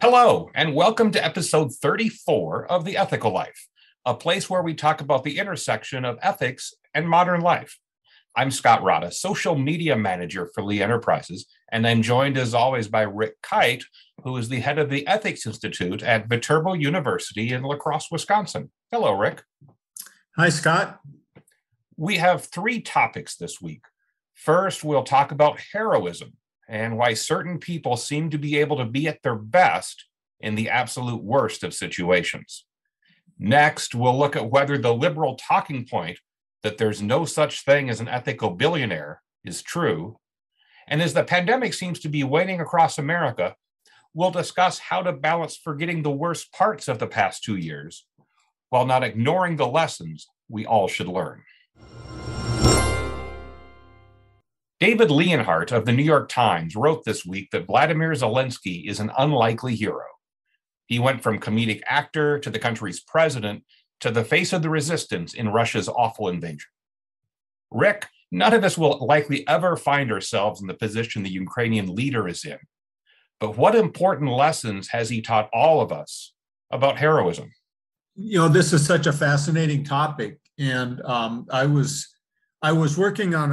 Hello, and welcome to episode 34 of The Ethical Life, a place where we talk about the intersection of ethics and modern life. I'm Scott Rada, social media manager for Lee Enterprises, and I'm joined as always by Rick Kite, who is the head of the Ethics Institute at Viterbo University in La Crosse, Wisconsin. Hello, Rick. Hi, Scott. We have three topics this week. First, we'll talk about heroism and why certain people seem to be able to be at their best in the absolute worst of situations. Next, we'll look at whether the liberal talking point that there's no such thing as an ethical billionaire is true. And as the pandemic seems to be waning across America, we'll discuss how to balance forgetting the worst parts of the past 2 years while not ignoring the lessons we all should learn. David Leonhardt of the New York Times wrote this week that Vladimir Zelensky is an unlikely hero. He went from comedic actor to the country's president to the face of the resistance in Russia's awful invasion. Rick, none of us will likely ever find ourselves in the position the Ukrainian leader is in. But what important lessons has he taught all of us about heroism? You know, this is such a fascinating topic, and I was working on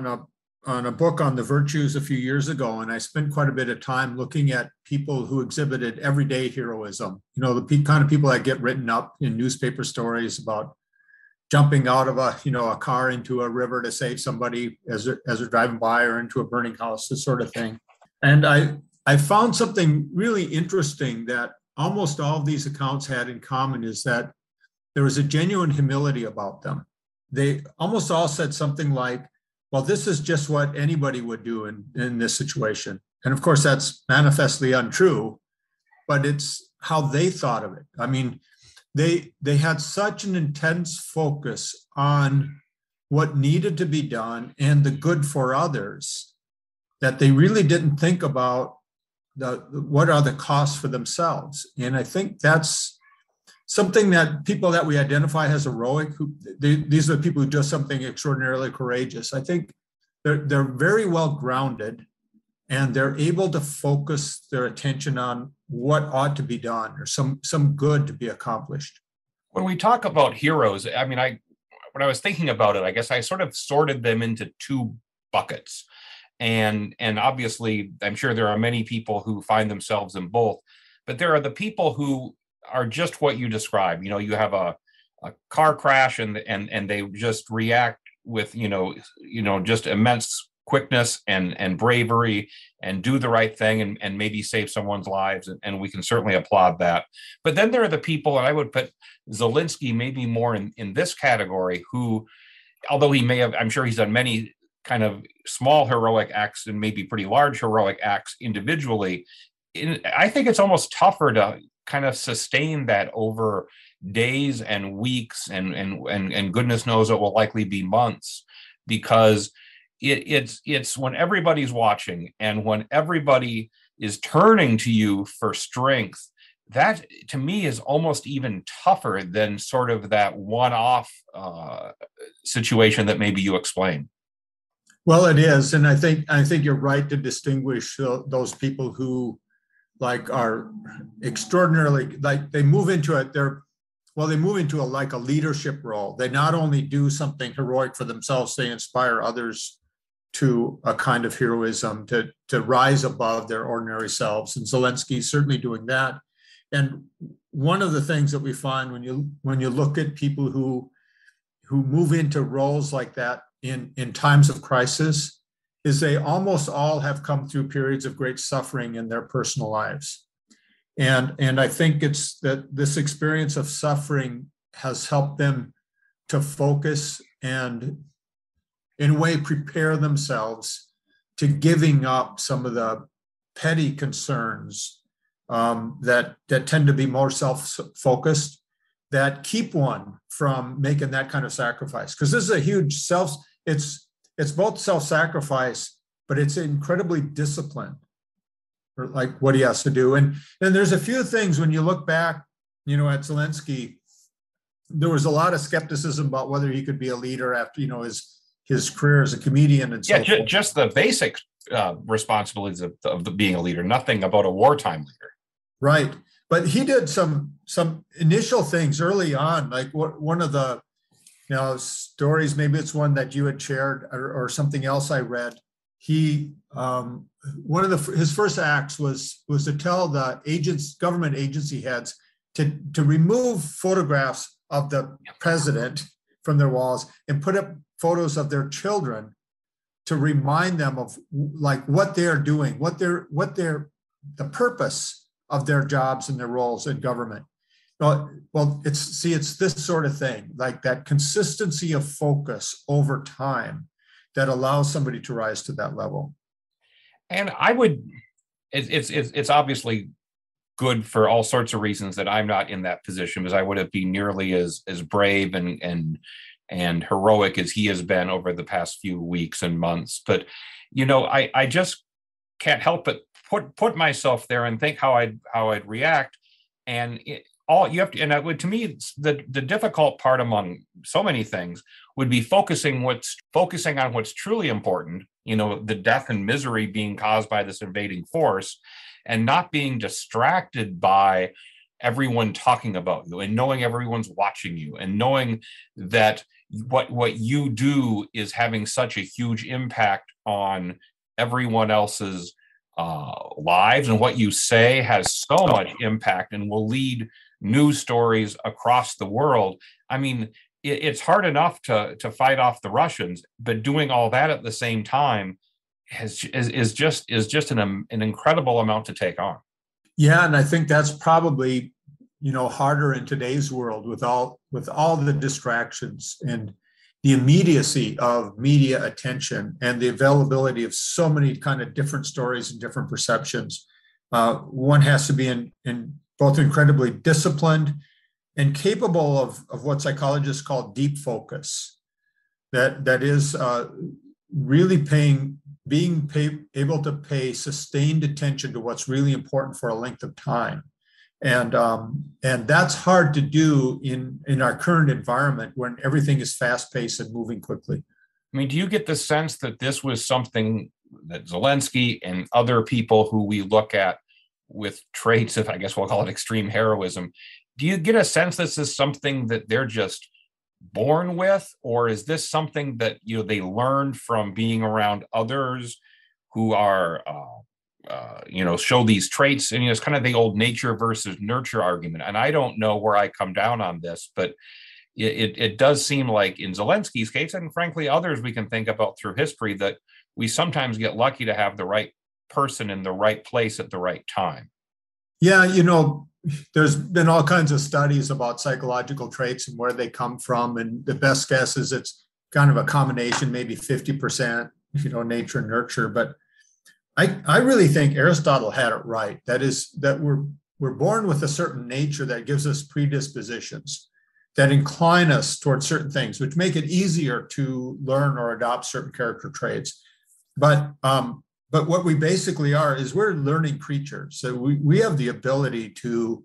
a book on the virtues a few years ago, and I spent quite a bit of time looking at people who exhibited everyday heroism. You know, the kind of people that get written up in newspaper stories about jumping out of a car into a river to save somebody as they're driving by, or into a burning house, this sort of thing. And I found something really interesting that almost all of these accounts had in common, is that there was a genuine humility about them. They almost all said something like, well, this is just what anybody would do in this situation. And of course, that's manifestly untrue, but it's how they thought of it. I mean, they had such an intense focus on what needed to be done and the good for others that they really didn't think about what are the costs for themselves. And I think that's something that people that we identify as heroic, these are the people who do something extraordinarily courageous. I think they're very well grounded, and they're able to focus their attention on what ought to be done, or some good to be accomplished. When we talk about heroes, I mean, when I was thinking about it, I guess I sort of sorted them into two buckets. And obviously, I'm sure there are many people who find themselves in both, but there are the people who are just what you described. You know, you have a car crash and they just react with, just immense quickness and bravery, and do the right thing and maybe save someone's lives. And we can certainly applaud that. But then there are the people, and I would put Zelensky maybe more in this category, who, although he may have, I'm sure he's done many kind of small heroic acts and maybe pretty large heroic acts individually, I think it's almost tougher to kind of sustain that over days and weeks and goodness knows it will likely be months, because it's when everybody's watching and when everybody is turning to you for strength, that to me is almost even tougher than sort of that one-off situation that maybe you explained. Well, it is, and I think you're right to distinguish those people who are extraordinarily, they move into it. They move into a leadership role. They not only do something heroic for themselves, they inspire others to a kind of heroism, to rise above their ordinary selves. And Zelensky's certainly doing that. And one of the things that we find when you look at people who move into roles like that in times of crisis, is they almost all have come through periods of great suffering in their personal lives. And I think it's that this experience of suffering has helped them to focus and, in a way, prepare themselves to giving up some of the petty concerns that tend to be more self-focused, that keep one from making that kind of sacrifice. Because this is a huge it's both self-sacrifice, but it's incredibly disciplined, or like what he has to do. And then there's a few things when you look back, at Zelensky, there was a lot of skepticism about whether he could be a leader after, his career as a comedian and so forth. Just the basic responsibilities of being a leader, nothing about a wartime leader. Right. But he did some initial things early on, like one of the stories, maybe it's one that you had shared or something else I read. He one of his first acts was to tell the government agency heads to remove photographs of the president from their walls and put up photos of their children to remind them of like what they're doing, what the purpose of their jobs and their roles in government. Well, it's this sort of thing, like that consistency of focus over time that allows somebody to rise to that level. And it's obviously good for all sorts of reasons that I'm not in that position, because I wouldn't be nearly as brave and heroic as he has been over the past few weeks and months. But I just can't help but put myself there and think how I'd react. And all you have to, and to me, the difficult part among so many things would be focusing on what's truly important, the death and misery being caused by this invading force, and not being distracted by everyone talking about you and knowing everyone's watching you and knowing that what you do is having such a huge impact on everyone else's lives, and what you say has so much impact and will lead news stories across the world. I mean, it's hard enough to fight off the Russians, but doing all that at the same time is just an incredible amount to take on. Yeah, and I think that's probably harder in today's world with all the distractions and the immediacy of media attention and the availability of so many kind of different stories and different perceptions. One has to be in both incredibly disciplined and capable of what psychologists call deep focus. That is really being able to pay sustained attention to what's really important for a length of time. And that's hard to do in our current environment when everything is fast-paced and moving quickly. I mean, do you get the sense that this was something that Zelensky and other people who we look at with traits of, I guess we'll call it extreme heroism, do you get a sense this is something that they're just born with, or is this something that they learned from being around others who are show these traits? And it's kind of the old nature versus nurture argument. And I don't know where I come down on this, but it does seem like in Zelensky's case, and frankly others we can think about through history, that we sometimes get lucky to have the right person in the right place at the right time. Yeah, there's been all kinds of studies about psychological traits and where they come from, and the best guess is it's kind of a combination, maybe 50%, nature and nurture. But I really think Aristotle had it right. That is, that we're born with a certain nature that gives us predispositions that incline us towards certain things, which make it easier to learn or adopt certain character traits. But what we basically are is we're learning creatures. So we have the ability to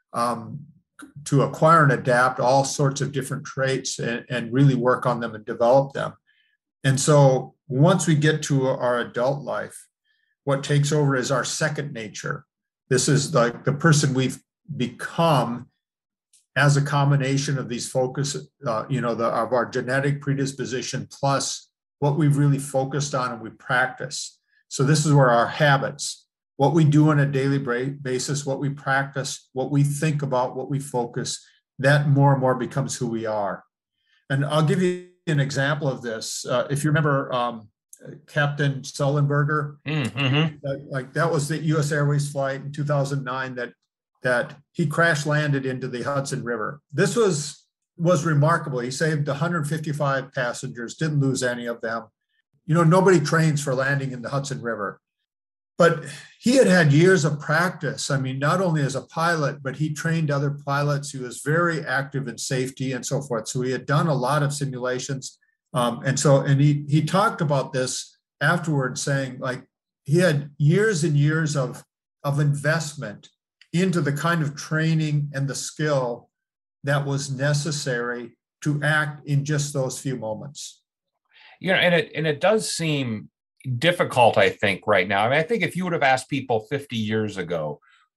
acquire and adapt all sorts of different traits and really work on them and develop them. And so once we get to our adult life, what takes over is our second nature. This is like the person we've become as a combination of these focus, of our genetic predisposition plus what we've really focused on and we practice. So this is where our habits, what we do on a daily basis, what we practice, what we think about, what we focus, that more and more becomes who we are. And I'll give you an example of this. If you remember Captain Sullenberger, that was the U.S. Airways flight in 2009 that he crash landed into the Hudson River. This was remarkable. He saved 155 passengers, didn't lose any of them. Nobody trains for landing in the Hudson River. But he had years of practice. I mean, not only as a pilot, but he trained other pilots. He was very active in safety and so forth. So he had done a lot of simulations. And he talked about this afterwards, saying like he had years and years of investment into the kind of training and the skill that was necessary to act in just those few moments. And it does seem difficult, I think, right now. I mean, I think if you would have asked people 50 years ago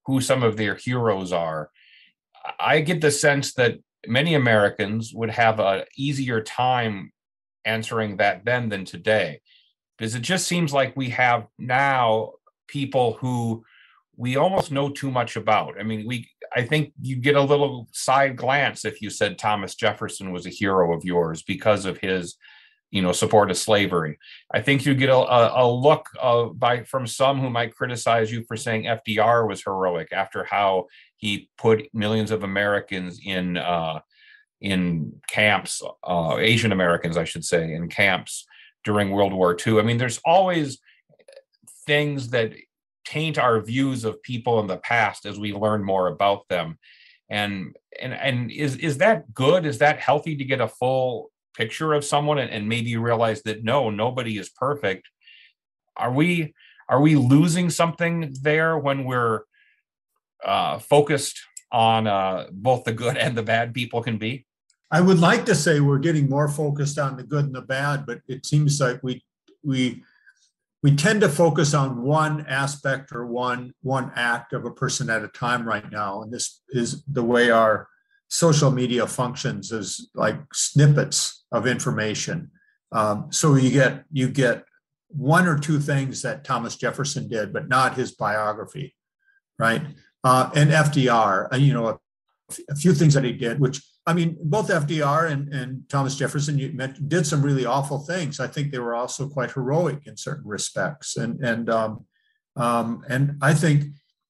who some of their heroes are, I get the sense that many Americans would have an easier time answering that then than today, because it just seems like we have now people who we almost know too much about. I mean, I think you get a little side glance if you said Thomas Jefferson was a hero of yours because of his, support of slavery. I think you get a look from some who might criticize you for saying FDR was heroic after how he put millions of Americans in camps, Asian Americans, I should say, in camps during World War II. I mean, there's always things that taint our views of people in the past as we learn more about them. And is that good? Is that healthy to get a full picture of someone and maybe realize that no, nobody is perfect? Are we losing something there when we're focused on both the good and the bad people can be? I would like to say we're getting more focused on the good and the bad, but it seems like we tend to focus on one aspect or one act of a person at a time right now. And this is the way our social media functions, as like snippets of information. So you get one or two things that Thomas Jefferson did, but not his biography, right? And FDR, a few things that he did, which, I mean, both FDR and Thomas Jefferson did some really awful things. I think they were also quite heroic in certain respects. And I think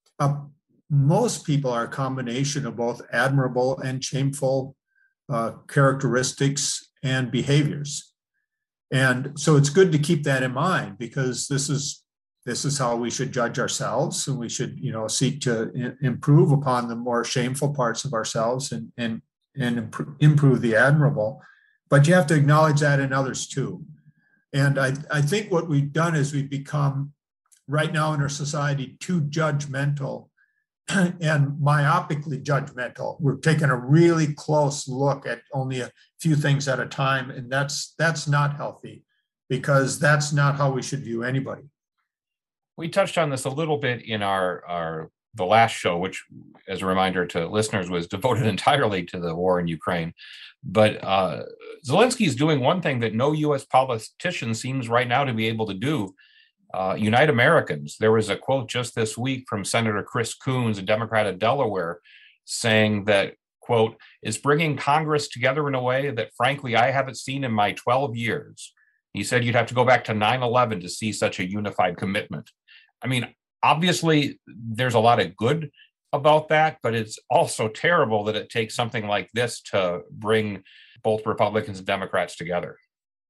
most people are a combination of both admirable and shameful characteristics and behaviors. And so it's good to keep that in mind, because this is how we should judge ourselves, and we should, seek to improve upon the more shameful parts of ourselves and improve the admirable. But you have to acknowledge that in others too. And I think what we've done is we've become, right now in our society, too judgmental and myopically judgmental. We're taking a really close look at only a few things at a time, and that's not healthy, because that's not how we should view anybody. We touched on this a little bit in the last show, which, as a reminder to listeners, was devoted entirely to the war in Ukraine. But Zelensky is doing one thing that no U.S. politician seems right now to be able to do: unite Americans. There was a quote just this week from Senator Chris Coons, a Democrat of Delaware, saying that, quote, is bringing Congress together in a way that, frankly, I haven't seen in my 12 years. He said you'd have to go back to 9/11 to see such a unified commitment. I mean, obviously, there's a lot of good about that, but it's also terrible that it takes something like this to bring both Republicans and Democrats together.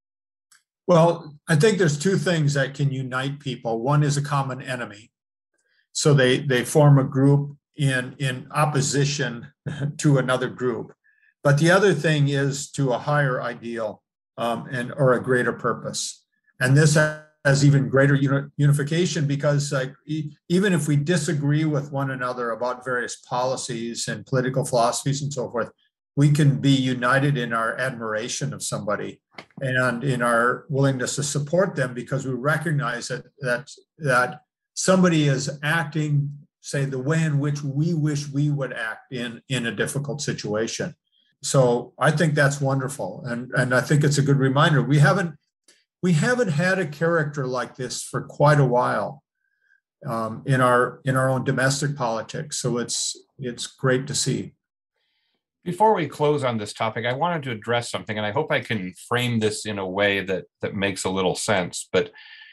Well, I think there's two things that can unite people. One is a common enemy. So they form a group in opposition to another group. But the other thing is to a higher ideal or a greater purpose. And this has even greater unification, because even if we disagree with one another about various policies and political philosophies and so forth, we can be united in our admiration of somebody and in our willingness to support them, because we recognize that somebody is acting, say, the way in which we wish we would act in a difficult situation. So I think that's wonderful. And I think it's a good reminder. We haven't had a character like this for quite a while in our own domestic politics. So it's great to see. Before we close on this topic, I wanted to address something, and I hope I can frame this in a way that makes a little sense. But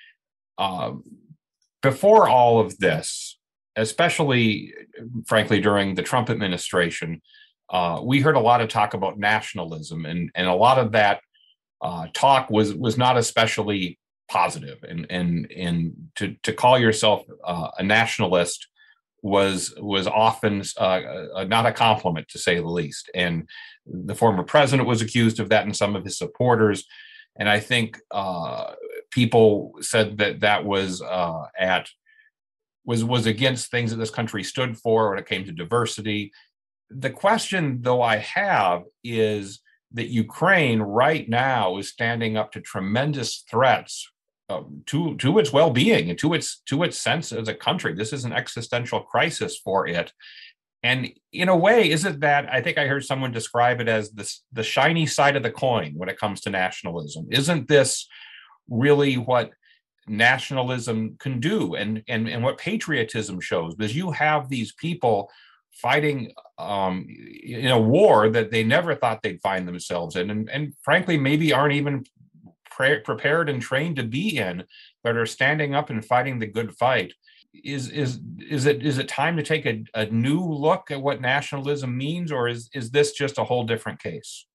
before all of this, especially, frankly, during the Trump administration, we heard a lot of talk about nationalism, and a lot of that talk was not especially positive. And to call yourself a nationalist was often not a compliment, to say the least. And the former president was accused of that, and some of his supporters. And I think people said that was was against things that this country stood for when it came to diversity. The question, though, I have is that Ukraine right now is standing up to tremendous threats to its well-being and to its sense as a country. This is an existential crisis for it. And in a way, is it that I think I heard someone describe it as the shiny side of the coin when it comes to nationalism? Isn't this really what nationalism can do and what patriotism shows? Because you have these people fighting in a war that they never thought they'd find themselves in, and frankly, maybe aren't even prepared and trained to be in, but are standing up and fighting the good fight. Is it time to take a new look at what nationalism means, or is this just a whole different case?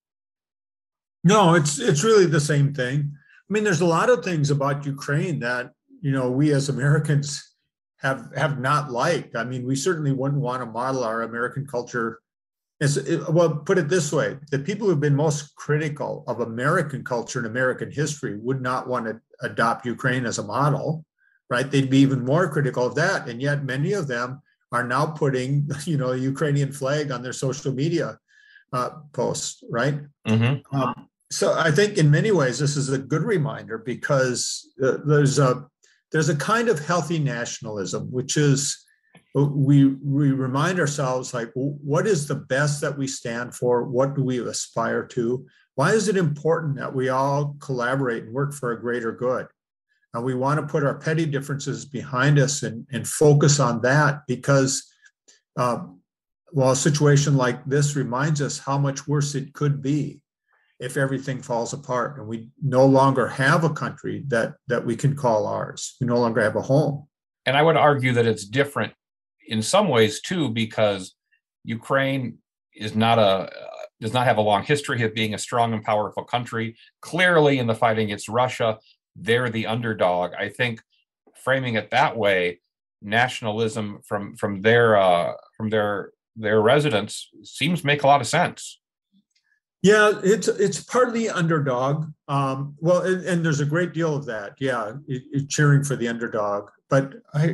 No, it's really the same thing. I mean, there's a lot of things about Ukraine that, we as Americans have not liked. I mean, we certainly wouldn't want to model our American culture. Well, put it this way, the people who've been most critical of American culture and American history would not want to adopt Ukraine as a model, right? They'd be even more critical of that. And yet many of them are now putting, a Ukrainian flag on their social media posts, right? Mm-hmm. So I think in many ways, this is a good reminder, because there's a kind of healthy nationalism, which is we remind ourselves, like, what is the best that we stand for? What do we aspire to? Why is it important that we all collaborate and work for a greater good? And we want to put our petty differences behind us and focus on that, because a situation like this reminds us how much worse it could be if everything falls apart and we no longer have a country that we can call ours. We no longer have a home. And I would argue that it's different in some ways too, because Ukraine does not have a long history of being a strong and powerful country. Clearly, in the fight against Russia, they're the underdog. I think framing it that way, nationalism from their residents seems to make a lot of sense. Yeah, it's partly underdog. Well, and there's a great deal of that. Yeah, cheering for the underdog. But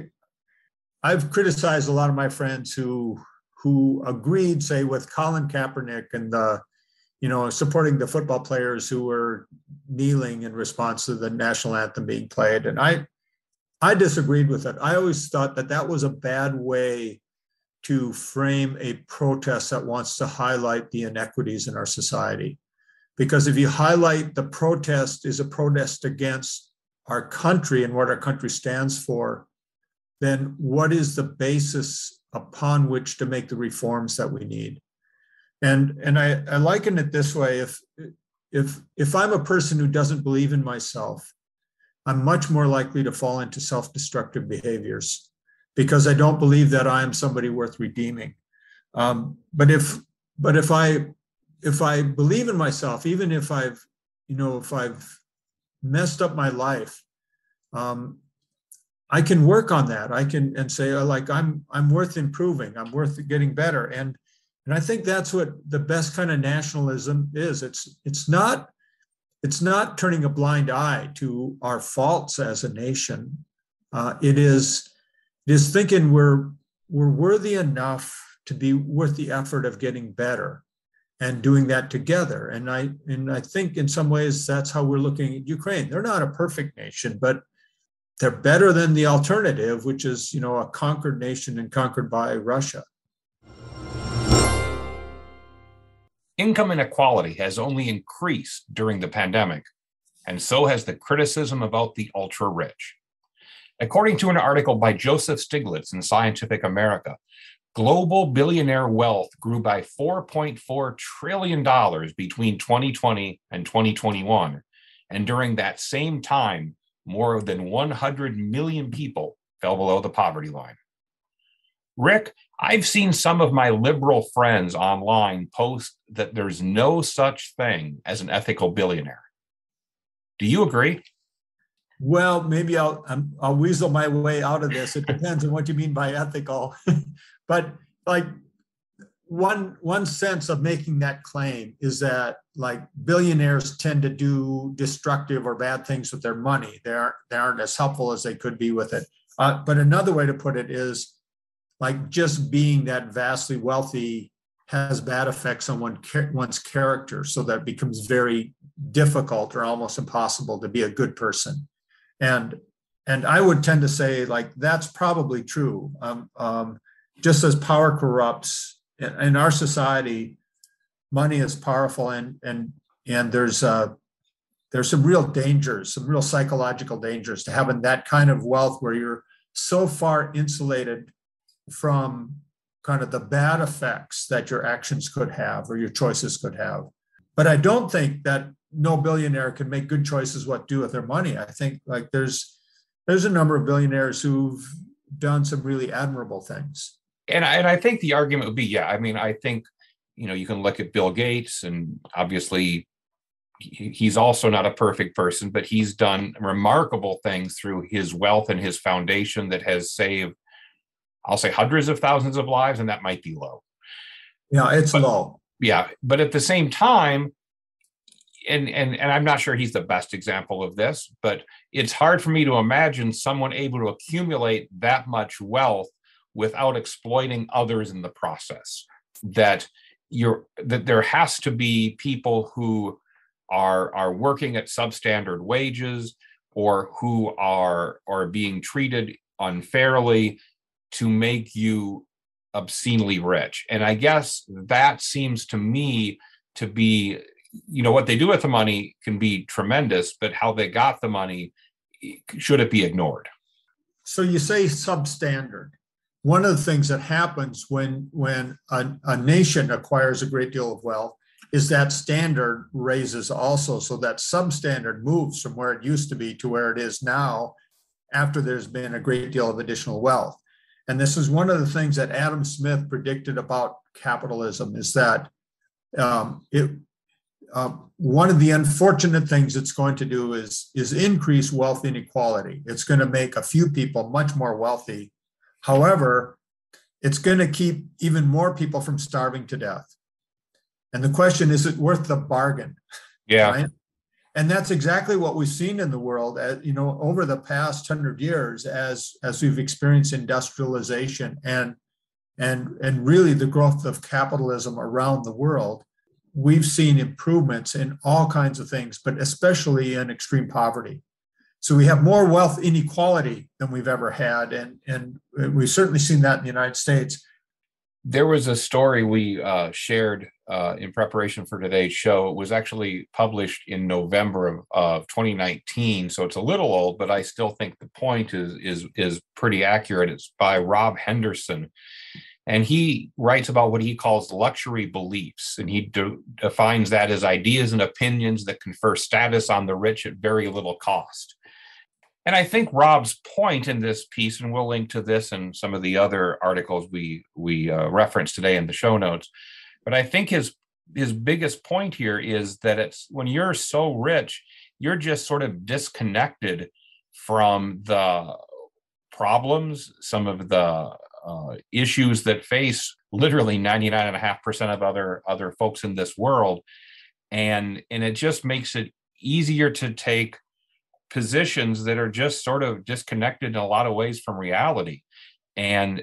I've criticized a lot of my friends who agreed, say, with Colin Kaepernick and supporting the football players who were kneeling in response to the national anthem being played. And I disagreed with it. I always thought that was a bad way to frame a protest that wants to highlight the inequities in our society. Because if you highlight the protest is a protest against our country and what our country stands for, then what is the basis upon which to make the reforms that we need? And I liken it this way: if I'm a person who doesn't believe in myself, I'm much more likely to fall into self-destructive behaviors, because I don't believe that I am somebody worth redeeming. But if I believe in myself, even if I've messed up my life, I can work on that. I can and say, like, I'm worth improving. I'm worth getting better. And I think that's what the best kind of nationalism is. It's not turning a blind eye to our faults as a nation. It is thinking we're worthy enough to be worth the effort of getting better and doing that together. And I think in some ways that's how we're looking at Ukraine. They're not a perfect nation, but they're better than the alternative, which is, a conquered nation and conquered by Russia. Income inequality has only increased during the pandemic, and so has the criticism about the ultra-rich. According to an article by Joseph Stiglitz in Scientific America, global billionaire wealth grew by $4.4 trillion between 2020 and 2021. And during that same time, more than 100 million people fell below the poverty line. Rick, I've seen some of my liberal friends online post that there's no such thing as an ethical billionaire. Do you agree? Well, maybe I'll weasel my way out of this. It depends on what you mean by ethical. But like one sense of making that claim is that, like, billionaires tend to do destructive or bad things with their money. They aren't as helpful as they could be with it. But another way to put it is, like, just being that vastly wealthy has bad effects on one's character, so that it becomes very difficult or almost impossible to be a good person. And I would tend to say like that's probably true. Just as power corrupts in our society, money is powerful, and there's some real dangers, some real psychological dangers to having that kind of wealth where you're so far insulated from kind of the bad effects that your actions could have or your choices could have. But I don't think that no billionaire can make good choices what to do with their money. I think like there's a number of billionaires who've done some really admirable things. And I think the argument would be, yeah, I mean, I think, you can look at Bill Gates, and obviously he's also not a perfect person, but he's done remarkable things through his wealth and his foundation that has saved, I'll say, hundreds of thousands of lives, and that might be low. Yeah, it's low. Yeah, but at the same time, and I'm not sure he's the best example of this, but it's hard for me to imagine someone able to accumulate that much wealth without exploiting others in the process. That there has to be people who are working at substandard wages, or who are being treated unfairly to make you obscenely rich. And I guess that seems to me to be, what they do with the money can be tremendous, but how they got the money, should it be ignored? So you say substandard. One of the things that happens when a nation acquires a great deal of wealth is that standard raises also, so that substandard moves from where it used to be to where it is now after there's been a great deal of additional wealth. And this is one of the things that Adam Smith predicted about capitalism, is that one of the unfortunate things it's going to do is increase wealth inequality. It's going to make a few people much more wealthy. However, it's going to keep even more people from starving to death. And the question is it worth the bargain? Yeah. Right? And that's exactly what we've seen in the world, over the past 100 years, as we've experienced industrialization and really the growth of capitalism around the world. We've seen improvements in all kinds of things, but especially in extreme poverty. So we have more wealth inequality than we've ever had, and we've certainly seen that in the United States. There was a story we shared in preparation for today's show. It was actually published in November of 2019, so it's a little old, but I still think the point is pretty accurate. It's by Rob Henderson, and he writes about what he calls luxury beliefs, and he defines that as ideas and opinions that confer status on the rich at very little cost. And I think Rob's point in this piece, and we'll link to this and some of the other articles we referenced today in the show notes, but I think his biggest point here is that it's when you're so rich, you're just sort of disconnected from the problems, some of the issues that face literally 99.5% of other folks in this world, and it just makes it easier to take positions that are just sort of disconnected in a lot of ways from reality. And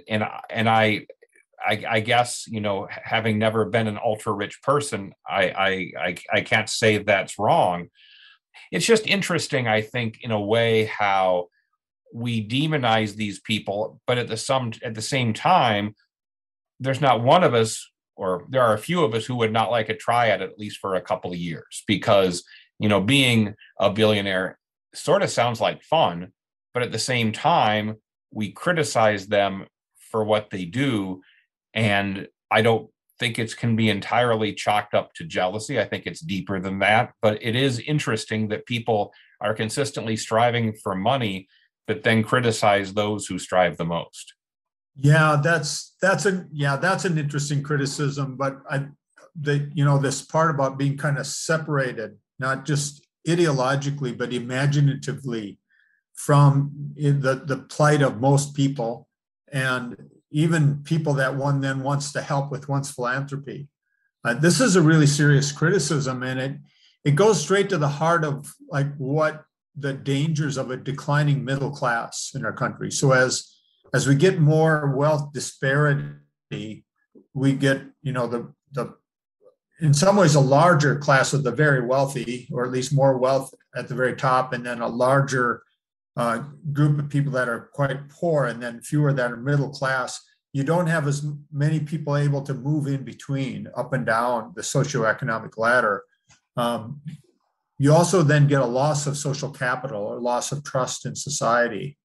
I guess, having never been an ultra rich person, I can't say that's wrong. It's just interesting, I think, in a way, how we demonize these people, but at the same time, there's not one of us, or there are a few of us who would not like a try at least for a couple of years, because, being a billionaire sort of sounds like fun, but at the same time, we criticize them for what they do. And I don't think it can be entirely chalked up to jealousy. I think it's deeper than that, but it is interesting that people are consistently striving for money, but then criticize those who strive the most. Yeah, that's an interesting criticism, but this part about being kind of separated, not just ideologically, but imaginatively from the plight of most people, and even people that one then wants to help with one's philanthropy. This is a really serious criticism, and it goes straight to the heart of like what the dangers of a declining middle class in our country. So as we get more wealth disparity, we get, the in some ways, a larger class of the very wealthy, or at least more wealth at the very top, and then a larger group of people that are quite poor and then fewer that are middle class, you don't have as many people able to move in between up and down the socioeconomic ladder. You also then get a loss of social capital or loss of trust in society.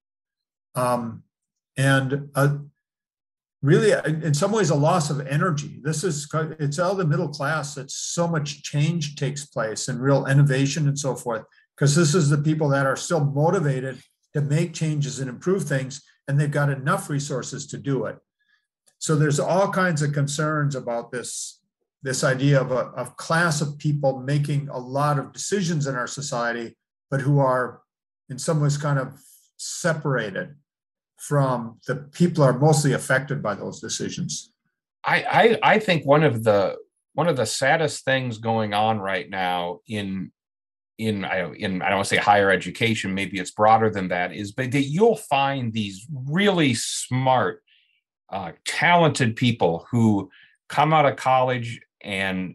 And really, in some ways, a loss of energy. It's all the middle class that so much change takes place and real innovation and so forth, because this is the people that are still motivated to make changes and improve things, and they've got enough resources to do it. So there's all kinds of concerns about this idea of a class of people making a lot of decisions in our society, but who are in some ways kind of separated from the people who are mostly affected by those decisions. I think one of the saddest things going on right now in I don't want to say higher education, maybe it's broader than that, is that you'll find these really smart, talented people who come out of college and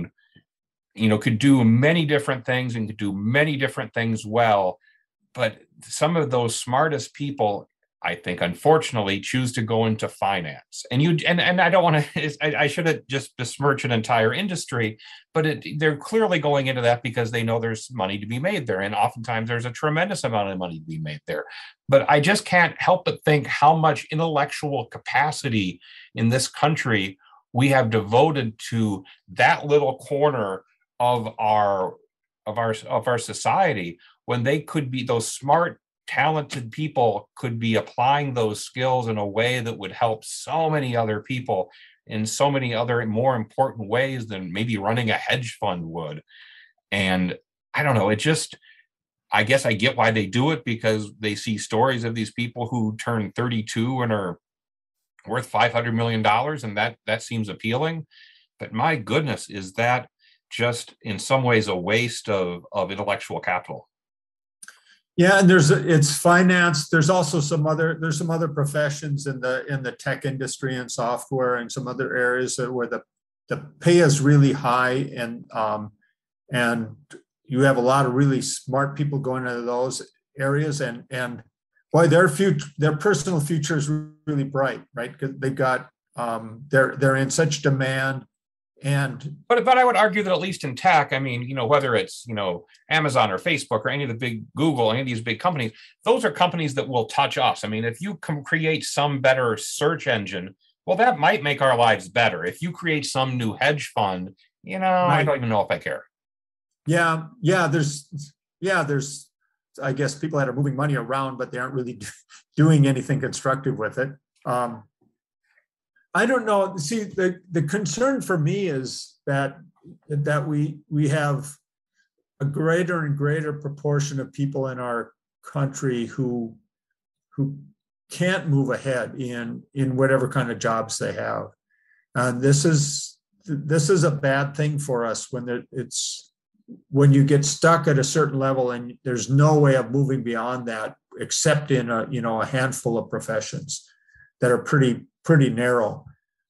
could do many different things and could do many different things well, but some of those smartest people, I think, unfortunately, choose to go into finance. And I don't want to, I shouldn't just besmirch an entire industry, but they're clearly going into that because they know there's money to be made there. And oftentimes there's a tremendous amount of money to be made there. But I just can't help but think how much intellectual capacity in this country we have devoted to that little corner of our society, when they could be, those smart, talented people could be applying those skills in a way that would help so many other people in so many other more important ways than maybe running a hedge fund would. And I don't know, I guess I get why they do it, because they see stories of these people who turn 32 and are worth $500 million, and that seems appealing. But my goodness, is that just in some ways a waste of intellectual capital? Yeah, and it's finance. There's also some other professions in the tech industry and software and some other areas where the pay is really high, and you have a lot of really smart people going into those areas, and boy, their personal future is really bright, right? Because they've got they're in such demand. But I would argue that at least in tech, I mean, whether it's, Amazon or Facebook or any of the big Google, any of these big companies, those are companies that will touch us. I mean, if you can create some better search engine, well, that might make our lives better. If you create some new hedge fund, right. I don't even know if I care. Yeah. There's, I guess, people that are moving money around, but they aren't really doing anything constructive with it. I don't know. See, the concern for me is that we have a greater and greater proportion of people in our country who can't move ahead in whatever kind of jobs they have. And this is a bad thing for us when you get stuck at a certain level and there's no way of moving beyond that, except in a handful of professions that are pretty narrow.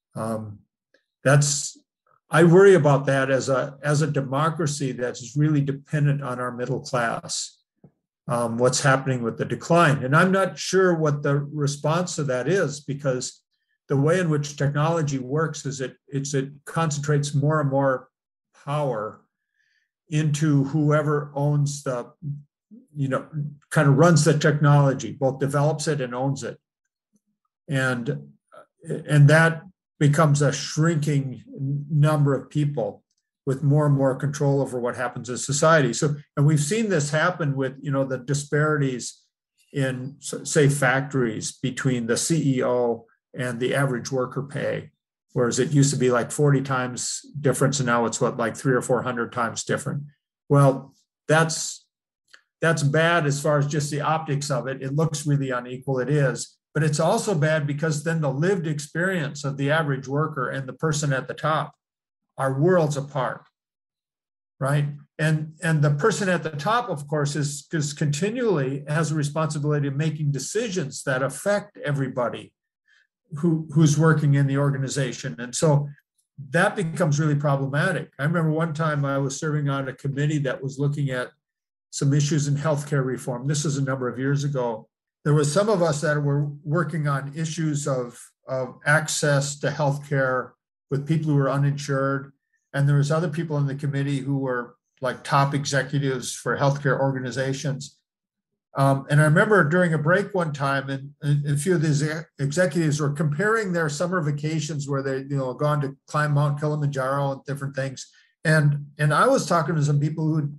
I worry about that as a democracy that's really dependent on our middle class. What's happening with the decline, and I'm not sure what the response to that is, because the way in which technology works is it concentrates more and more power into whoever owns kind of runs the technology, both develops it and owns it, and that becomes a shrinking number of people with more and more control over what happens in society. So, and we've seen this happen with, the disparities in, say, factories between the CEO and the average worker pay, whereas it used to be like 40 times difference, and now it's like 300 or 400 times different. Well, that's bad as far as just the optics of it. It looks really unequal. It is. But it's also bad because then the lived experience of the average worker and the person at the top are worlds apart, right? And the person at the top, of course, is continually has a responsibility of making decisions that affect everybody who's working in the organization. And so that becomes really problematic. I remember one time I was serving on a committee that was looking at some issues in healthcare reform. This is a number of years ago. There was some of us that were working on issues of access to healthcare with people who were uninsured. And there was other people in the committee who were like top executives for healthcare organizations. And I remember during a break one time, and a few of these executives were comparing their summer vacations where they, gone to climb Mount Kilimanjaro and different things. And I was talking to some people who,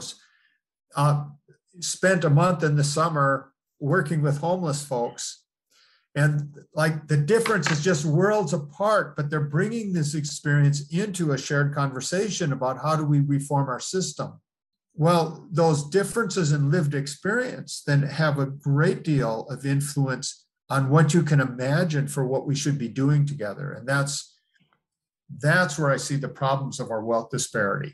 spent a month in the summer working with homeless folks. And like the difference is just worlds apart, but they're bringing this experience into a shared conversation about how do we reform our system. Well, those differences in lived experience then have a great deal of influence on what you can imagine for what we should be doing together. And that's where I see the problems of our wealth disparity.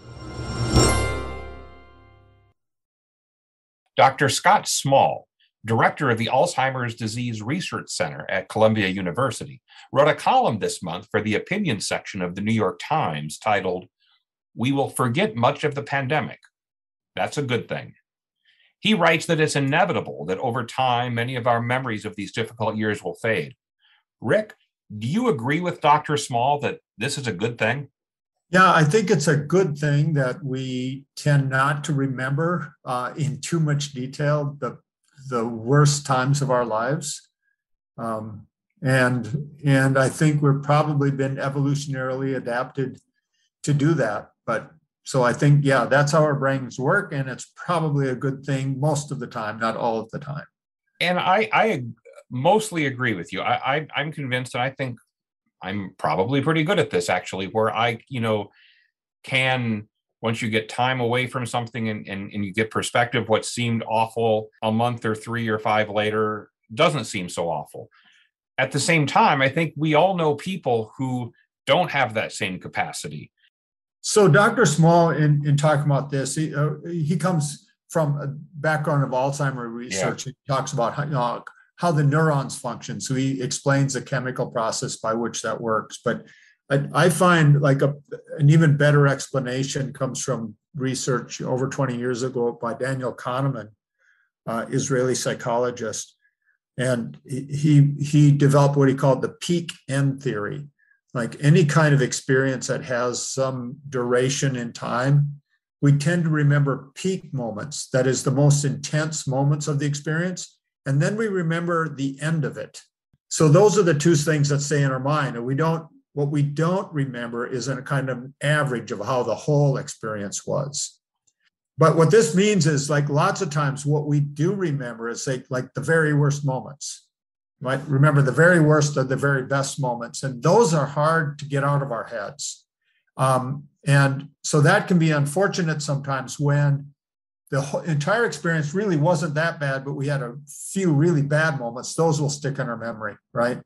Dr. Scott Small, director of the Alzheimer's Disease Research Center at Columbia University, wrote a column this month for the opinion section of the New York Times titled, "We Will Forget Much of the Pandemic. That's a Good Thing." He writes that it's inevitable that over time, many of our memories of these difficult years will fade. Rick, do you agree with Dr. Small that this is a good thing? Yeah, I think it's a good thing that we tend not to remember in too much detail the worst times of our lives. And I think we've probably been evolutionarily adapted to do that. But so I think, yeah, that's how our brains work. And it's probably a good thing most of the time, not all of the time. And I mostly agree with you. I'm convinced, and I think I'm probably pretty good at this actually, where I, can, once you get time away from something and you get perspective, what seemed awful a month or 3 or 5 later doesn't seem so awful. At the same time, I think we all know people who don't have that same capacity. So Dr. Small, in talking about this, he comes from a background of Alzheimer's research. Yeah. He talks about how the neurons function. So he explains the chemical process by which that works. But I find like an even better explanation comes from research over 20 years ago by Daniel Kahneman, Israeli psychologist. And he developed what he called the peak end theory. Like any kind of experience that has some duration in time, we tend to remember peak moments, that is the most intense moments of the experience, and then we remember the end of it. So those are the two things that stay in our mind. And what we don't remember is a kind of average of how the whole experience was. But what this means is like lots of times what we do remember is like the very worst moments. Right? Remember the very worst of the very best moments. And those are hard to get out of our heads. And so that can be unfortunate sometimes when the whole entire experience really wasn't that bad, but we had a few really bad moments. Those will stick in our memory, right?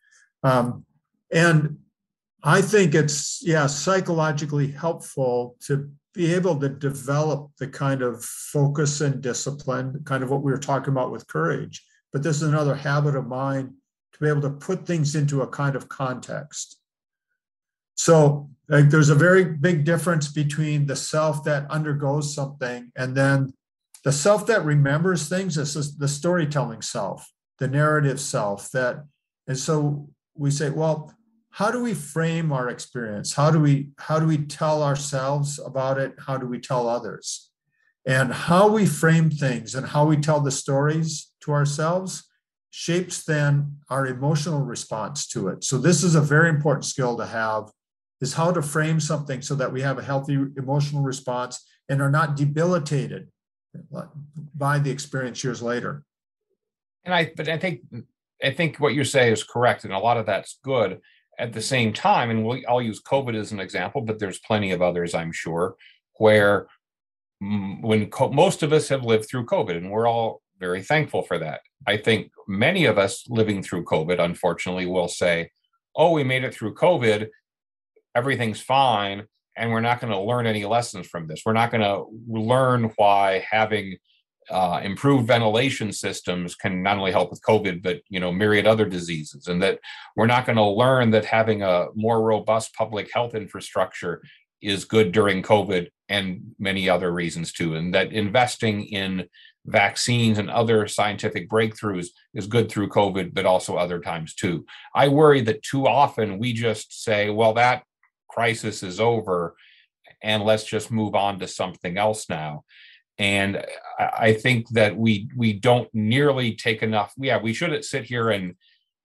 And I think it's, psychologically helpful to be able to develop the kind of focus and discipline, kind of what we were talking about with courage. But this is another habit of mine to be able to put things into a kind of context. So like, there's a very big difference between the self that undergoes something and then the self that remembers things. This is the storytelling self, the narrative self and so we say, well, how do we frame our experience? How do we tell ourselves about it? How do we tell others? And how we frame things and how we tell the stories to ourselves shapes then our emotional response to it. So this is a very important skill to have, is how to frame something so that we have a healthy emotional response and are not debilitated by the experience years later. And I think what you say is correct, and a lot of that's good. At the same time, and I'll use COVID as an example, but there's plenty of others, I'm sure, where when most of us have lived through COVID, and we're all very thankful for that. I think many of us living through COVID, unfortunately, will say, oh, we made it through COVID, everything's fine, and we're not going to learn any lessons from this. We're not going to learn why having improved ventilation systems can not only help with COVID, but myriad other diseases, and that we're not going to learn that having a more robust public health infrastructure is good during COVID many other reasons too. And that investing in vaccines and other scientific breakthroughs is good through COVID, but also other times too. I worry that too often we just say, well, that crisis is over and let's just move on to something else now. And I think that we don't nearly take enough. Yeah, we shouldn't sit here and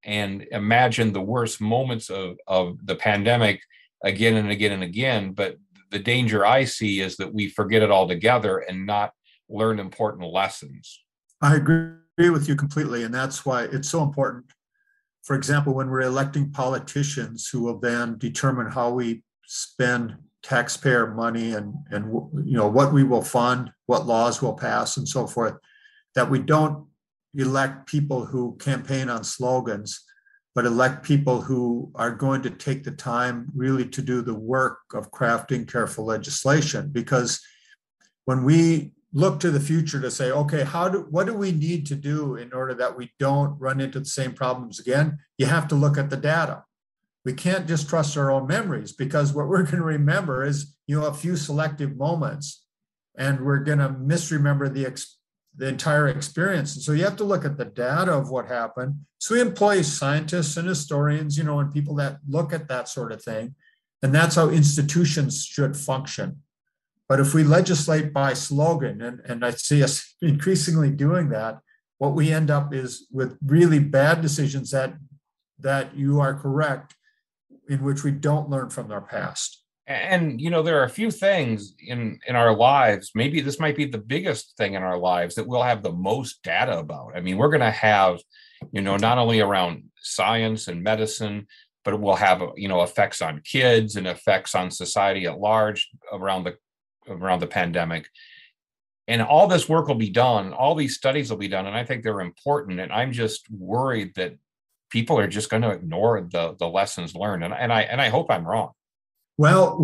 imagine the worst moments of the pandemic again and again and again. But the danger I see is that we forget it altogether and not learn important lessons. I agree with you completely. And that's why it's so important. For example, when we're electing politicians who will then determine how we spend taxpayer money and what we will fund, what laws we'll pass, and so forth, that we don't elect people who campaign on slogans, but elect people who are going to take the time really to do the work of crafting careful legislation. Because when we look to the future to say, okay, what do we need to do in order that we don't run into the same problems again? You have to look at the data. We can't just trust our own memories, because what we're going to remember is, a few selective moments, and we're going to misremember the entire experience. And so you have to look at the data of what happened. So we employ scientists and historians, and people that look at that sort of thing. And that's how institutions should function. But if we legislate by slogan, and I see us increasingly doing that, what we end up is with really bad decisions that you are correct, in which we don't learn from our past. And, there are a few things in our lives, maybe this might be the biggest thing in our lives that we'll have the most data about. I mean, we're going to have, not only around science and medicine, but it will have, effects on kids and effects on society at large around the pandemic. And all this work will be done, all these studies will be done, and I think they're important. And I'm just worried that people are just going to ignore the lessons learned. And I hope I'm wrong. Well,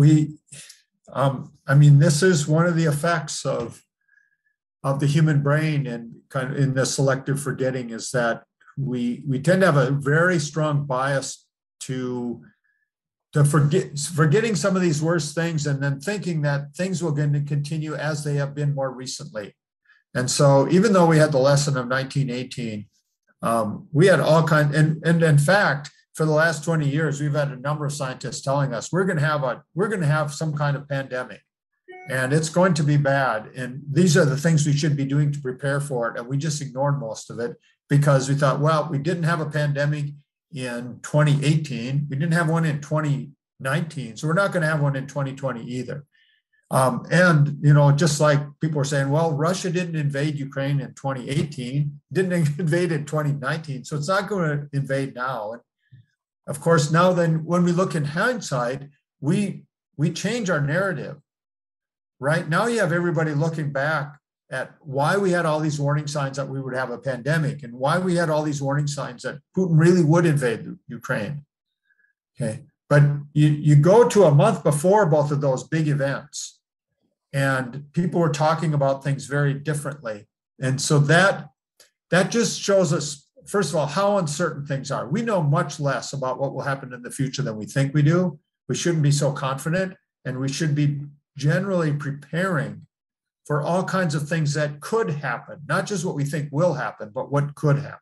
this is one of the effects of the human brain and kind of in the selective forgetting, is that we tend to have a very strong bias to forgetting some of these worst things, and then thinking that things will going to continue as they have been more recently. And so even though we had the lesson of 1918, we had all kinds, and in fact, for the last 20 years, we've had a number of scientists telling us we're going to have some kind of pandemic, and it's going to be bad. And these are the things we should be doing to prepare for it. And we just ignored most of it because we thought, well, we didn't have a pandemic in 2018. We didn't have one in 2019. So we're not going to have one in 2020 either. Just like people were saying, well, Russia didn't invade Ukraine in 2018, didn't invade in 2019. So it's not going to invade now. And of course, now then, when we look in hindsight, we change our narrative. Right now, you have everybody looking back at why we had all these warning signs that we would have a pandemic, and why we had all these warning signs that Putin really would invade Ukraine. Okay, but you go to a month before both of those big events, and people were talking about things very differently. And so that just shows us, first of all, how uncertain things are. We know much less about what will happen in the future than we think we do. We shouldn't be so confident, and we should be generally preparing for all kinds of things that could happen, not just what we think will happen, but what could happen.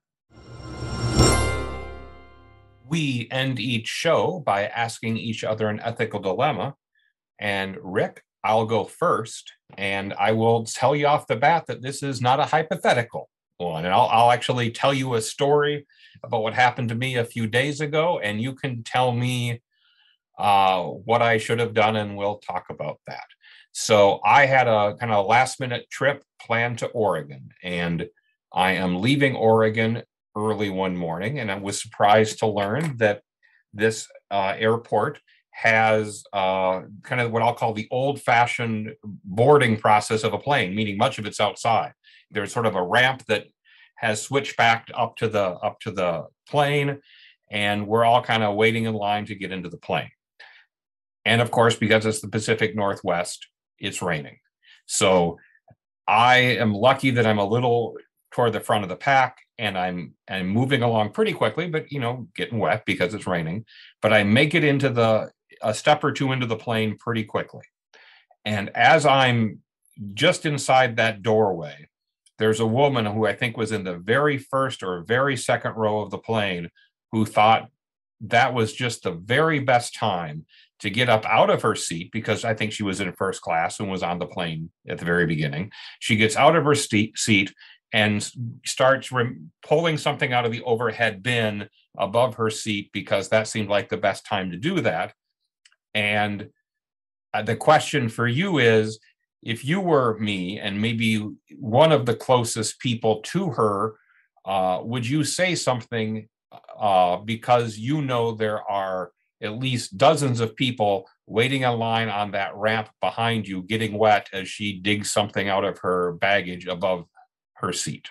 We end each show by asking each other an ethical dilemma. And Rick, I'll go first, and I will tell you off the bat that this is not a hypothetical one. And I'll actually tell you a story about what happened to me a few days ago, and you can tell me what I should have done, and we'll talk about that. So I had a kind of last minute trip planned to Oregon, and I am leaving Oregon early one morning, and I was surprised to learn that this airport has kind of what I'll call the old-fashioned boarding process of a plane, meaning much of it's outside. There's sort of a ramp that has switchbacked up to the plane, and we're all kind of waiting in line to get into the plane. And of course, because it's the Pacific Northwest, it's raining. So I am lucky that I'm a little toward the front of the pack, and I'm moving along pretty quickly, but getting wet because it's raining. But I make it into a step or two into the plane pretty quickly. And as I'm just inside that doorway, there's a woman who I think was in the very first or very second row of the plane who thought that was just the very best time to get up out of her seat, because I think she was in first class and was on the plane at the very beginning. She gets out of her seat and starts pulling something out of the overhead bin above her seat, because that seemed like the best time to do that. And the question for you is, if you were me and maybe one of the closest people to her, would you say something because you know there are at least dozens of people waiting in line on that ramp behind you, getting wet as she digs something out of her baggage above her seat?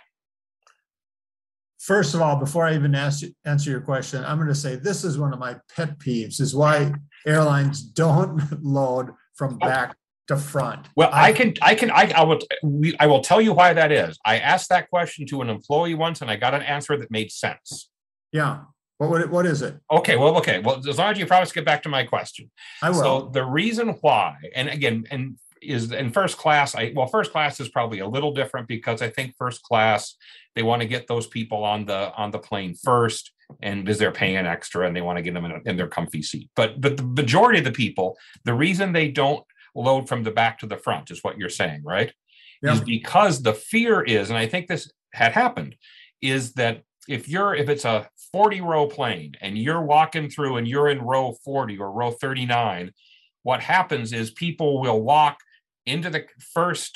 First of all, before I even answer your question, I'm going to say this is one of my pet peeves, is why airlines don't load from back to front. Well, I will tell you why that is. I asked that question to an employee once, and I got an answer that made sense. Yeah. What is it? Okay. Well, as long as you promise to get back to my question. I will. So the reason why, and again, is in first class. First class is probably a little different, because I think first class, they want to get those people on the plane first, and because they're paying extra and they want to get them in their comfy seat. But the majority of the people, the reason they don't load from the back to the front is what you're saying, right? Yeah. Is because the fear is, and I think this had happened, is that if it's a 40-row plane and you're walking through and you're in row 40 or row 39, what happens is people will walk into the first,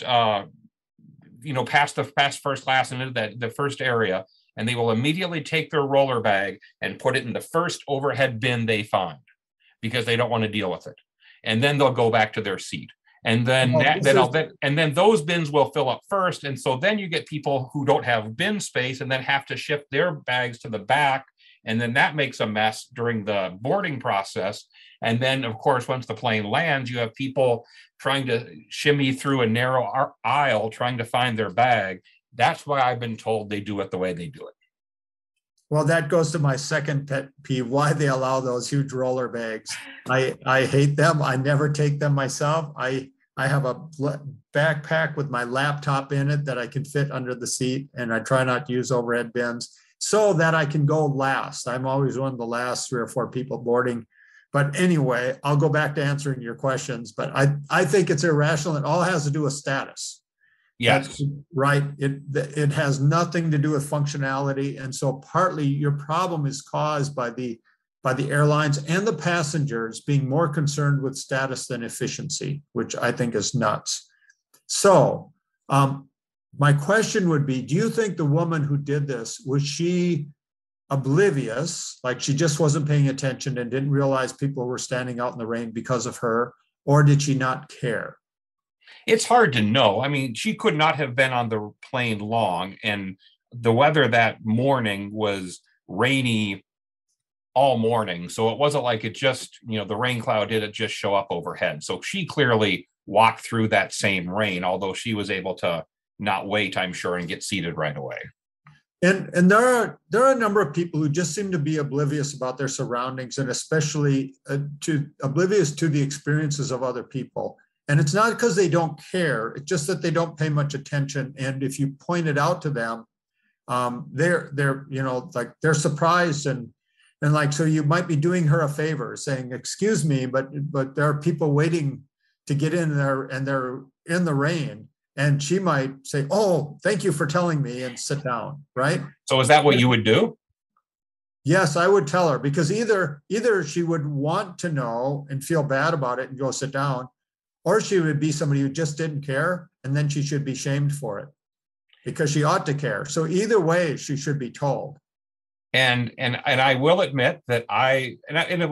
past first class and into the first area, and they will immediately take their roller bag and put it in the first overhead bin they find, because they don't want to deal with it. And then they'll go back to their seat. And then then those bins will fill up first. And so then you get people who don't have bin space and then have to shift their bags to the back. And then that makes a mess during the boarding process. And then, of course, once the plane lands, you have people trying to shimmy through a narrow aisle trying to find their bag. That's why I've been told they do it the way they do it. Well, that goes to my second pet peeve, why they allow those huge roller bags. I hate them. I never take them myself. I have a backpack with my laptop in it that I can fit under the seat, and I try not to use overhead bins so that I can go last. I'm always one of the last 3 or 4 people boarding. But anyway, I'll go back to answering your questions. But I think it's irrational. It all has to do with status. Yes. That's right. It has nothing to do with functionality. And so partly your problem is caused by the airlines and the passengers being more concerned with status than efficiency, which I think is nuts. So my question would be, do you think the woman who did this, was she oblivious, like she just wasn't paying attention and didn't realize people were standing out in the rain because of her, or did she not care? It's hard to know. I mean, she could not have been on the plane long, and the weather that morning was rainy all morning. So it wasn't like it just, the rain cloud didn't just show up overhead. So she clearly walked through that same rain, although she was able to not wait, I'm sure, and get seated right away. And there are a number of people who just seem to be oblivious about their surroundings, and especially oblivious to the experiences of other people. And it's not because they don't care, it's just that they don't pay much attention. And if you point it out to them, they're they're surprised and like, so you might be doing her a favor saying, excuse me, but there are people waiting to get in there and they're in the rain. And she might say, oh, thank you for telling me, and sit down, right? So is that what you would do? Yes, I would tell her, because either she would want to know and feel bad about it and go sit down, or she would be somebody who just didn't care, and then she should be shamed for it because she ought to care. So either way, she should be told. And I will admit that there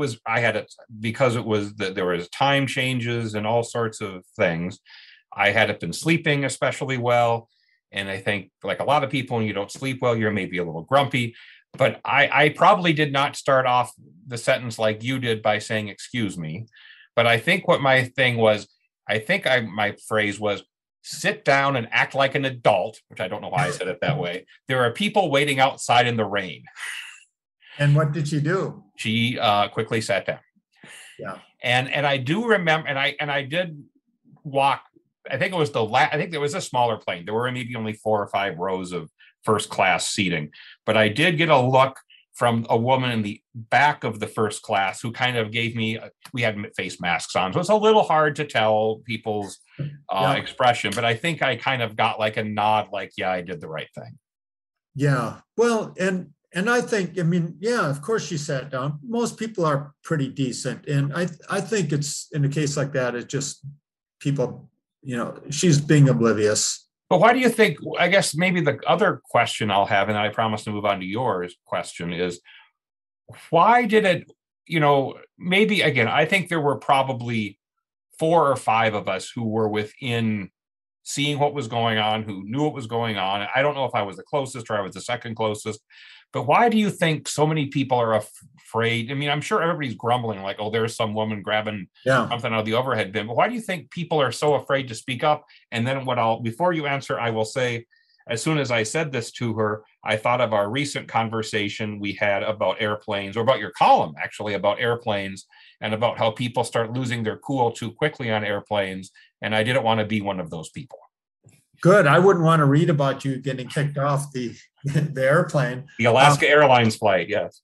was time changes and all sorts of things. I hadn't been sleeping especially well. And I think, like a lot of people, when you don't sleep well, you're maybe a little grumpy. But I probably did not start off the sentence like you did by saying, excuse me. But I think what my thing was, my phrase was, sit down and act like an adult, which I don't know why I said it that way. There are people waiting outside in the rain. And what did she do? She quickly sat down. Yeah. And I do remember, and I did walk. I think it was I think there was a smaller plane. There were maybe only 4 or 5 rows of first class seating, but I did get a look from a woman in the back of the first class who kind of gave me, we had face masks on, so it's a little hard to tell people's expression, but I think I kind of got like a nod, like, yeah, I did the right thing. Yeah. Well, and I think, I mean, yeah, of course she sat down. Most people are pretty decent. And I think it's, in a case like that, it's just people, she's being oblivious. But why do you think, I guess maybe the other question I'll have, and I promise to move on to yours question, is why did it, maybe, again, I think there were probably 4 or 5 of us who were within seeing what was going on, who knew what was going on. I don't know if I was the closest or I was the second closest, but why do you think so many people are afraid? I mean, I'm sure everybody's grumbling like, oh, there's some woman grabbing something out of the overhead bin, but why do you think people are so afraid to speak up? And then before you answer, I will say, as soon as I said this to her, I thought of our recent conversation we had about airplanes, or about your column, actually, about airplanes, and about how people start losing their cool too quickly on airplanes. And I didn't want to be one of those people. Good. I wouldn't want to read about you getting kicked off the airplane. The Alaska Airlines flight, yes.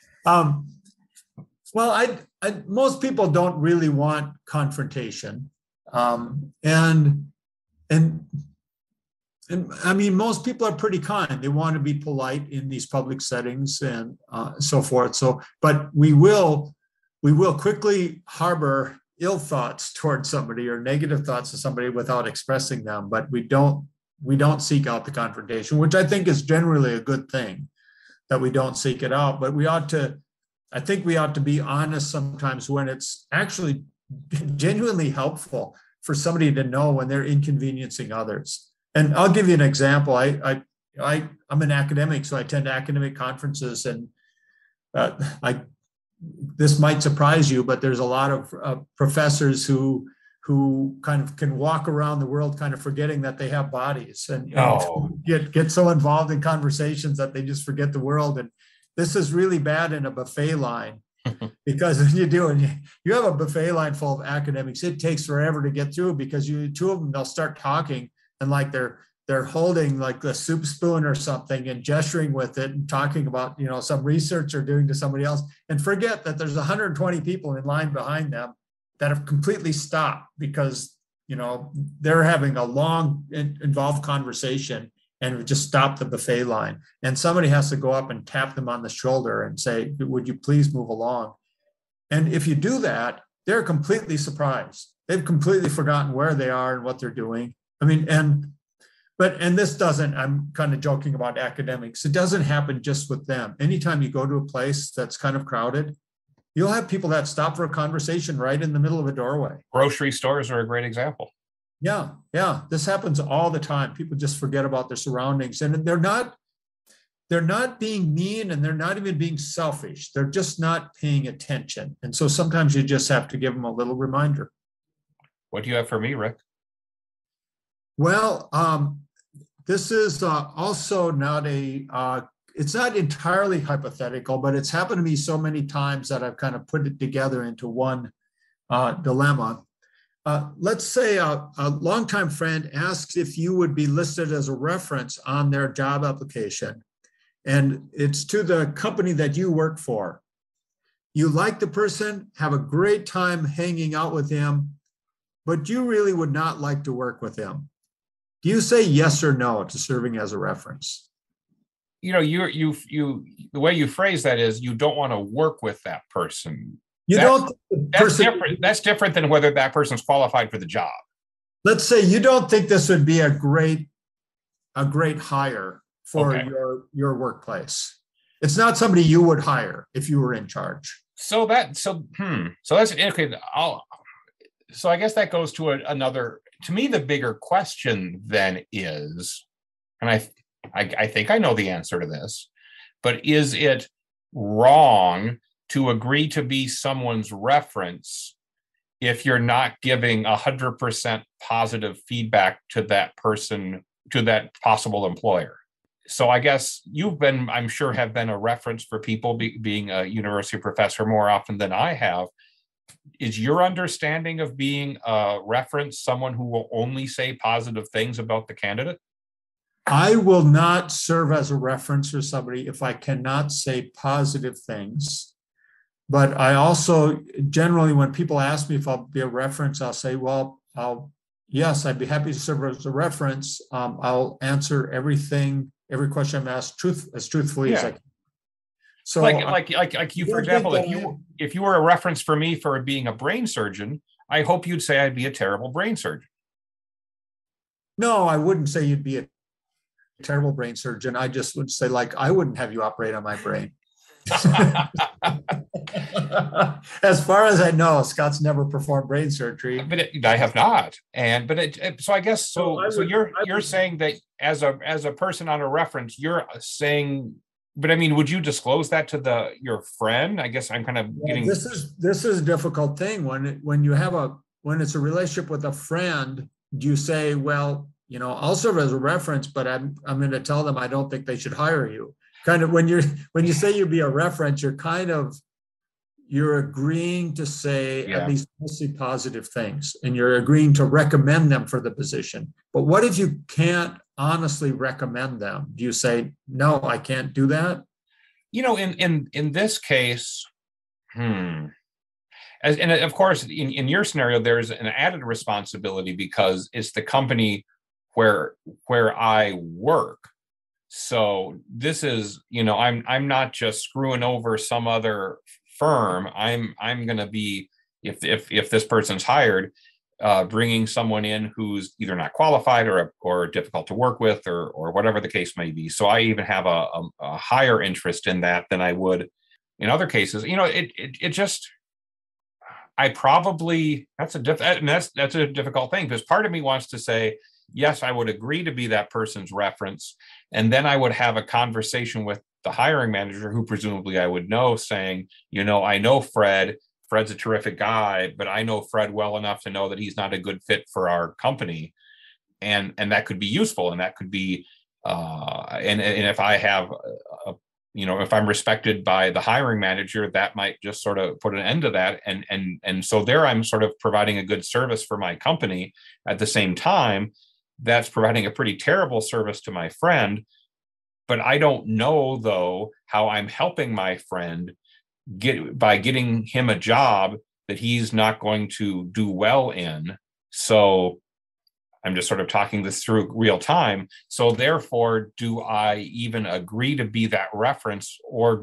Well, I most people don't really want confrontation. And I mean, most people are pretty kind. They want to be polite in these public settings and so forth. So, but we will quickly harbor ill thoughts towards somebody or negative thoughts to somebody without expressing them. But we don't seek out the confrontation, which I think is generally a good thing, that we don't seek it out. But I think we ought to be honest sometimes when it's actually genuinely helpful for somebody to know when they're inconveniencing others. And I'll give you an example. I'm an academic, so I attend academic conferences, and this might surprise you, but there's a lot of professors who kind of can walk around the world kind of forgetting that they have bodies and get so involved in conversations that they just forget the world. And this is really bad in a buffet line, because if you have a buffet line full of academics, it takes forever to get through, because two of them, they'll start talking and like they're holding like the soup spoon or something and gesturing with it and talking about, some research they're doing to somebody else, and forget that there's 120 people in line behind them that have completely stopped because, they're having a long involved conversation and just stop the buffet line. And somebody has to go up and tap them on the shoulder and say, would you please move along? And if you do that, they're completely surprised. They've completely forgotten where they are and what they're doing. I mean, and this doesn't, I'm kind of joking about academics. It doesn't happen just with them. Anytime you go to a place that's kind of crowded, you'll have people that stop for a conversation right in the middle of a doorway. Grocery stores are a great example. Yeah. This happens all the time. People just forget about their surroundings, and they're not being mean, and they're not even being selfish. They're just not paying attention. And so sometimes you just have to give them a little reminder. What do you have for me, Rick? Well, this is also not it's not entirely hypothetical, but it's happened to me so many times that I've kind of put it together into one dilemma. Let's say a longtime friend asks if you would be listed as a reference on their job application, and it's to the company that you work for. You like the person, have a great time hanging out with him, but you really would not like to work with him. Do you say yes or no to serving as a reference? The way you phrase that is you don't want to work with that person. That's different than whether that person's qualified for the job. Let's say you don't think this would be a great hire for your workplace. It's not somebody you would hire if you were in charge. So that's okay. So I guess that goes to another. To me, the bigger question then is, and I think I know the answer to this, but is it wrong to agree to be someone's reference if you're not giving 100% positive feedback to that person, to that possible employer? So I guess I'm sure have been a reference for people being a university professor more often than I have. is your understanding of being a reference someone who will only say positive things about the candidate? I will not serve as a reference for somebody if I cannot say positive things. But I also generally, when people ask me if I'll be a reference, I'll say, well, yes, I'd be happy to serve as a reference. I'll answer every question I'm asked as truthfully as I can. So like you, for example, if you were a reference for me for being a brain surgeon, I hope you'd say I'd be a terrible brain surgeon. No, I wouldn't say you'd be a terrible brain surgeon. I just would say, like, I wouldn't have you operate on my brain. As far as I know, Scott's never performed brain surgery. But I have not. So I guess so you're saying that as a person on a reference, you're saying, but I mean, would you disclose that to your friend? I guess I'm kind of getting. This is a difficult thing when it's a relationship with a friend. Do you say, well, I'll serve as a reference, but I'm going to tell them I don't think they should hire you? Kind of when you say you'd be a reference, you're agreeing to say at least mostly positive things, and you're agreeing to recommend them for the position. But what if you can't honestly recommend them? Do you say, no, I can't do that? In this case, and of course, in your scenario, there's an added responsibility because it's the company where I work. So this is, I'm not just screwing over some other firm. I'm going to be, if this person's hired, bringing someone in who's either not qualified or difficult to work with or whatever the case may be. So I even have a higher interest in that than I would in other cases. It just, I probably, that's a difficult thing, because part of me wants to say, yes, I would agree to be that person's reference. And then I would have a conversation with the hiring manager, who presumably I would know, saying, I know Fred's a terrific guy, but I know Fred well enough to know that he's not a good fit for our company. And that could be useful. And that could be, and if I have, if I'm respected by the hiring manager, that might just sort of put an end to that. And so there I'm sort of providing a good service for my company. At the same time, that's providing a pretty terrible service to my friend. But I don't know, though, how I'm helping my friend by getting him a job that he's not going to do well in. So I'm just sort of talking this through real time. So therefore, do I even agree to be that reference? Or,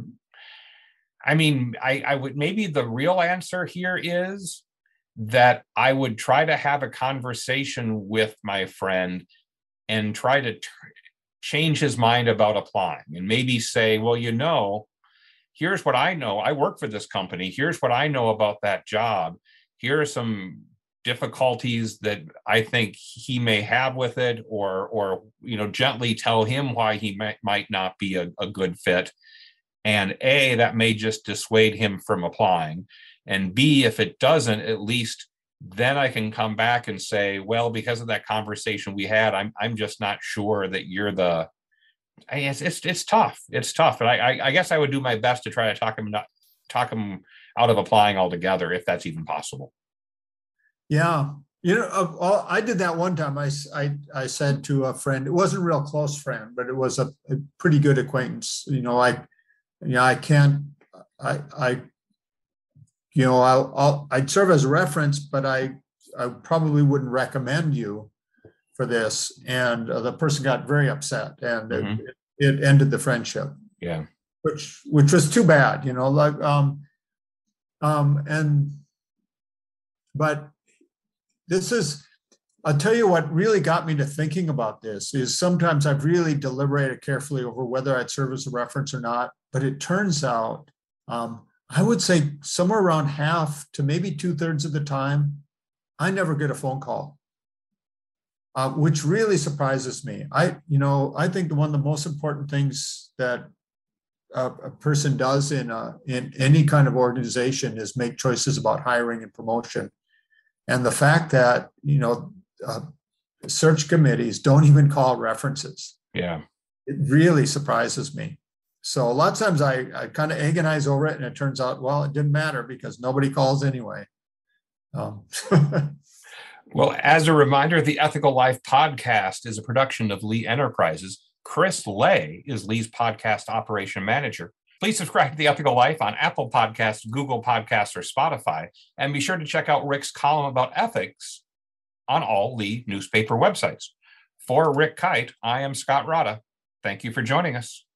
I mean, I would, maybe the real answer here is that I would try to have a conversation with my friend and try to change his mind about applying, and maybe say, well, here's what I know. I work for this company. Here's what I know about that job. Here are some difficulties that I think he may have with it, or gently tell him why he might not be a good fit. And A, that may just dissuade him from applying. And B, if it doesn't, at least then I can come back and say, well, because of that conversation we had, I'm just not sure that you're the. It's tough. It's tough, but I guess I would do my best to try to talk him out of applying altogether, if that's even possible. Yeah, I did that one time. I said to a friend, it wasn't a real close friend, but it was a pretty good acquaintance. I'd serve as a reference, but I probably wouldn't recommend you for this. And the person got very upset, and it ended the friendship. Yeah, which was too bad, but this is. I'll tell you what really got me to thinking about this is sometimes I've really deliberated carefully over whether I'd serve as a reference or not. But it turns out, I would say somewhere around half to maybe 2/3 of the time, I never get a phone call, which really surprises me. I think one of the most important things that a person does in any kind of organization is make choices about hiring and promotion. And the fact that, search committees don't even call references. Yeah. It really surprises me. So a lot of times I kind of agonize over it, and it turns out, well, it didn't matter because nobody calls anyway. Um, Well, as a reminder, the Ethical Life podcast is a production of Lee Enterprises. Chris Lay is Lee's podcast operation manager. Please subscribe to The Ethical Life on Apple Podcasts, Google Podcasts, or Spotify, and be sure to check out Rick's column about ethics on all Lee newspaper websites. For Rick Kite, I am Scott Rada. Thank you for joining us.